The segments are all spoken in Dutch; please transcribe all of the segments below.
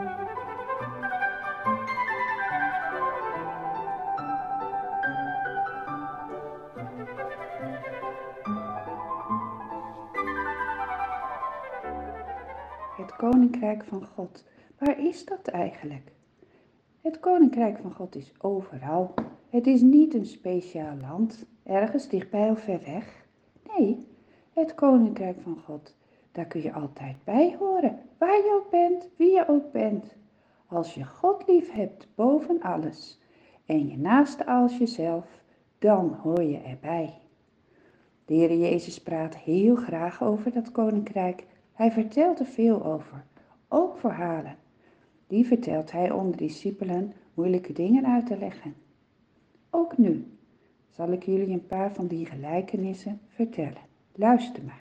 Het Koninkrijk van God. Waar is dat eigenlijk? Het Koninkrijk van God is overal. Het is niet een speciaal land, ergens dichtbij of ver weg. Nee, het Koninkrijk van God, daar kun je altijd bij horen, waar je ook bent, wie je ook bent. Als je God lief hebt boven alles en je naaste als jezelf, dan hoor je erbij. De Heer Jezus praat heel graag over dat Koninkrijk. Hij vertelt er veel over, ook verhalen. Die vertelt hij om de discipelen moeilijke dingen uit te leggen. Ook nu zal ik jullie een paar van die gelijkenissen vertellen. Luister maar.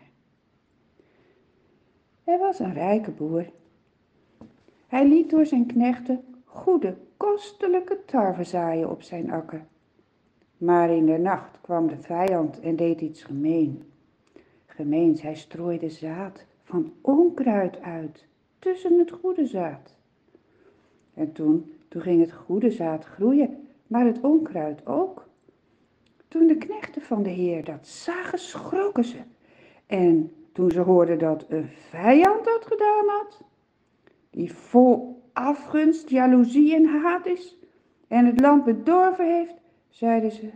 Er was een rijke boer. Hij liet door zijn knechten goede, kostelijke tarwe zaaien op zijn akker. Maar in de nacht kwam de vijand en deed iets gemeens. Hij strooide zaad van onkruid uit tussen het goede zaad. En toen ging het goede zaad groeien, maar het onkruid ook. Toen de knechten van de Heer dat zagen, schrokken ze. En toen ze hoorden dat een vijand dat gedaan had, die vol afgunst, jaloezie en haat is en het land bedorven heeft, zeiden ze: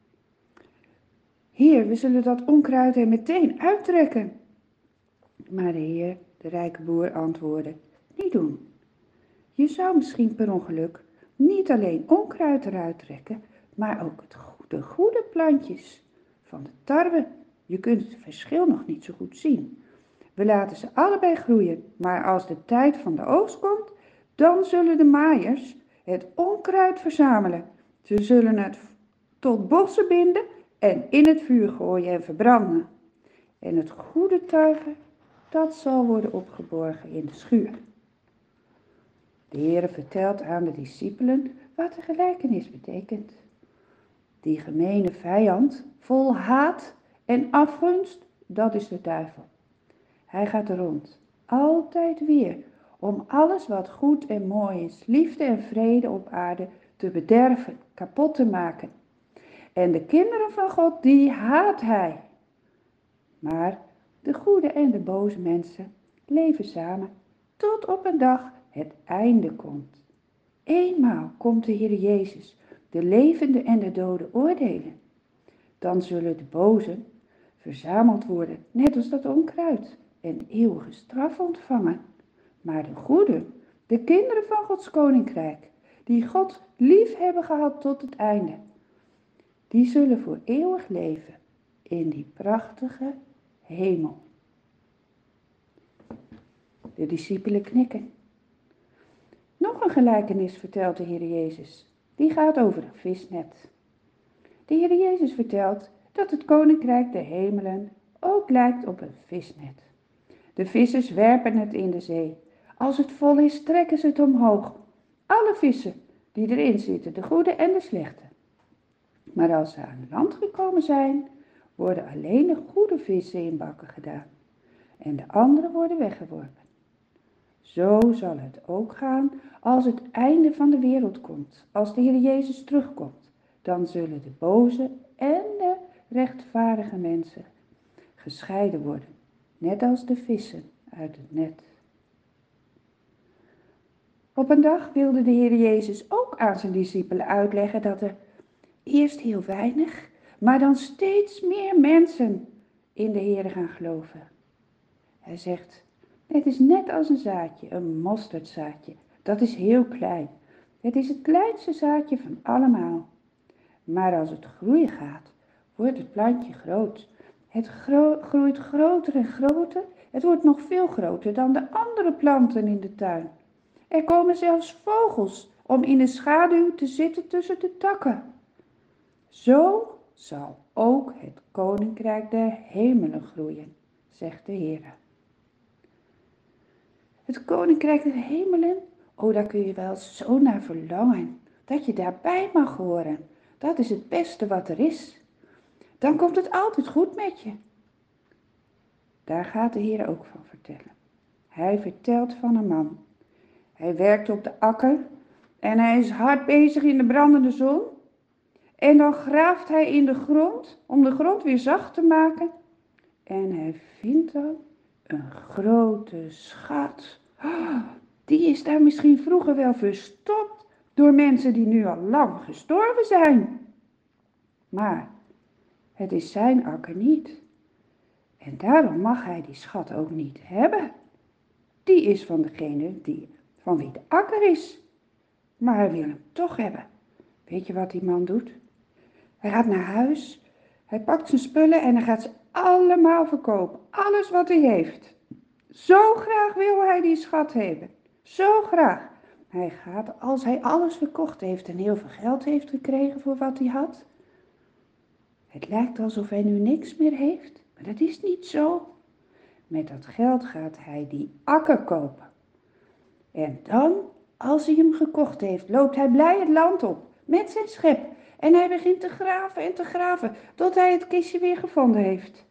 Heer, we zullen dat onkruid er meteen uittrekken. Maar de Heer, de rijke boer, antwoordde: niet doen. Je zou misschien per ongeluk niet alleen onkruid eruit trekken, maar ook de goede plantjes van de tarwe. Je kunt het verschil nog niet zo goed zien. We laten ze allebei groeien, maar als de tijd van de oogst komt, dan zullen de maaiers het onkruid verzamelen. Ze zullen het tot bossen binden en in het vuur gooien en verbranden. En het goede tarwe, dat zal worden opgeborgen in de schuur. De Heer vertelt aan de discipelen wat de gelijkenis betekent. Die gemene vijand, vol haat en afgunst, dat is de duivel. Hij gaat er rond, altijd weer, om alles wat goed en mooi is, liefde en vrede op aarde, te bederven, kapot te maken. En de kinderen van God, die haat hij. Maar de goede en de boze mensen leven samen, tot op een dag het einde komt. Eenmaal komt de Heer Jezus, de levende en de doden oordelen. Dan zullen de bozen verzameld worden, net als dat onkruid, en eeuwige straf ontvangen. Maar de goeden, de kinderen van Gods koninkrijk, die God lief hebben gehad tot het einde, die zullen voor eeuwig leven in die prachtige hemel. De discipelen knikken. Nog een gelijkenis vertelt de Heer Jezus. Die gaat over een visnet. De Heer Jezus vertelt dat het koninkrijk der hemelen ook lijkt op een visnet. De vissers werpen het in de zee. Als het vol is, trekken ze het omhoog. Alle vissen die erin zitten, de goede en de slechte. Maar als ze aan land gekomen zijn, worden alleen de goede vissen in bakken gedaan. En de andere worden weggeworpen. Zo zal het ook gaan als het einde van de wereld komt, als de Heer Jezus terugkomt. Dan zullen de boze en de rechtvaardige mensen gescheiden worden, net als de vissen uit het net. Op een dag wilde de Heer Jezus ook aan zijn discipelen uitleggen dat er eerst heel weinig, maar dan steeds meer mensen in de Heer gaan geloven. Hij zegt: het is net als een zaadje, een mosterdzaadje. Dat is heel klein. Het is het kleinste zaadje van allemaal. Maar als het groeien gaat, wordt het plantje groot. Het groeit groter en groter. Het wordt nog veel groter dan de andere planten in de tuin. Er komen zelfs vogels om in de schaduw te zitten tussen de takken. Zo zal ook het koninkrijk der hemelen groeien, zegt de Heer. Het koninkrijk der hemelen, oh, daar kun je wel zo naar verlangen, dat je daarbij mag horen. Dat is het beste wat er is. Dan komt het altijd goed met je. Daar gaat de Heer ook van vertellen. Hij vertelt van een man Hij werkt op de akker en hij is hard bezig in de brandende zon. En dan graaft hij in de grond om de grond weer zacht te maken. En hij vindt dan een grote schat. Die is daar misschien vroeger wel verstopt door mensen die nu al lang gestorven zijn. Maar het is zijn akker niet. En daarom mag hij die schat ook niet hebben. Die is van degene van wie de akker is. Maar hij wil hem toch hebben. Weet je wat die man doet? Hij gaat naar huis, hij pakt zijn spullen en hij gaat ze allemaal verkopen. Alles wat hij heeft. Zo graag wil hij die schat hebben. Zo graag. Hij gaat, als hij alles verkocht heeft en heel veel geld heeft gekregen voor wat hij had. Het lijkt alsof hij nu niks meer heeft, maar dat is niet zo. Met dat geld gaat hij die akker kopen. En dan, als hij hem gekocht heeft, loopt hij blij het land op met zijn schep. En hij begint te graven, tot hij het kistje weer gevonden heeft.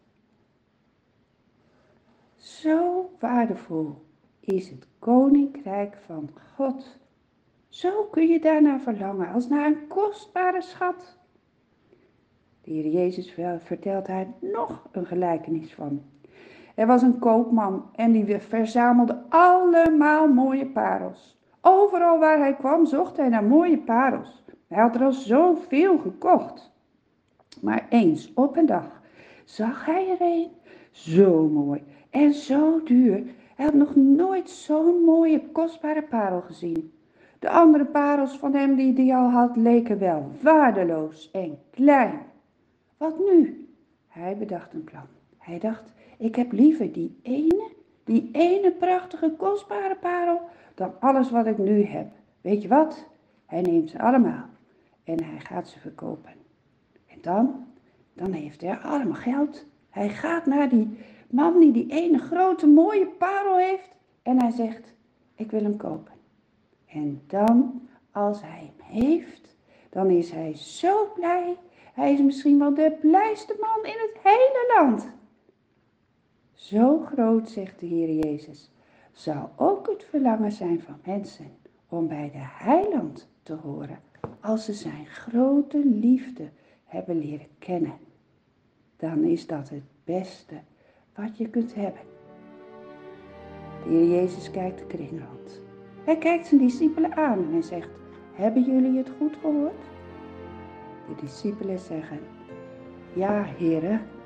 Zo waardevol is het koninkrijk van God. Zo kun je daarnaar verlangen, als naar een kostbare schat. De Heer Jezus vertelt daar nog een gelijkenis van. Er was een koopman en die verzamelde allemaal mooie parels. Overal waar hij kwam zocht hij naar mooie parels. Hij had er al zoveel gekocht. Maar eens op een dag zag hij er een, zo mooi en zo duur. Hij had nog nooit zo'n mooie kostbare parel gezien. De andere parels van hem die hij al had leken wel waardeloos en klein. Wat nu? Hij bedacht een plan. Hij dacht, ik heb liever die ene prachtige kostbare parel, dan alles wat ik nu heb. Weet je wat? Hij neemt ze allemaal en hij gaat ze verkopen. En dan heeft hij allemaal geld. Hij gaat naar die man die ene grote mooie parel heeft en hij zegt, ik wil hem kopen. En dan, als hij hem heeft, dan is hij zo blij. Hij is misschien wel de blijste man in het hele land. Zo groot, zegt de Heer Jezus, zal ook het verlangen zijn van mensen om bij de Heiland te horen, als ze zijn grote liefde hebben leren kennen. Dan is dat het beste wat je kunt hebben. De Heer Jezus kijkt de kring rond. Hij kijkt zijn discipelen aan en hij zegt, hebben jullie het goed gehoord? De discipelen zeggen, ja, Heere,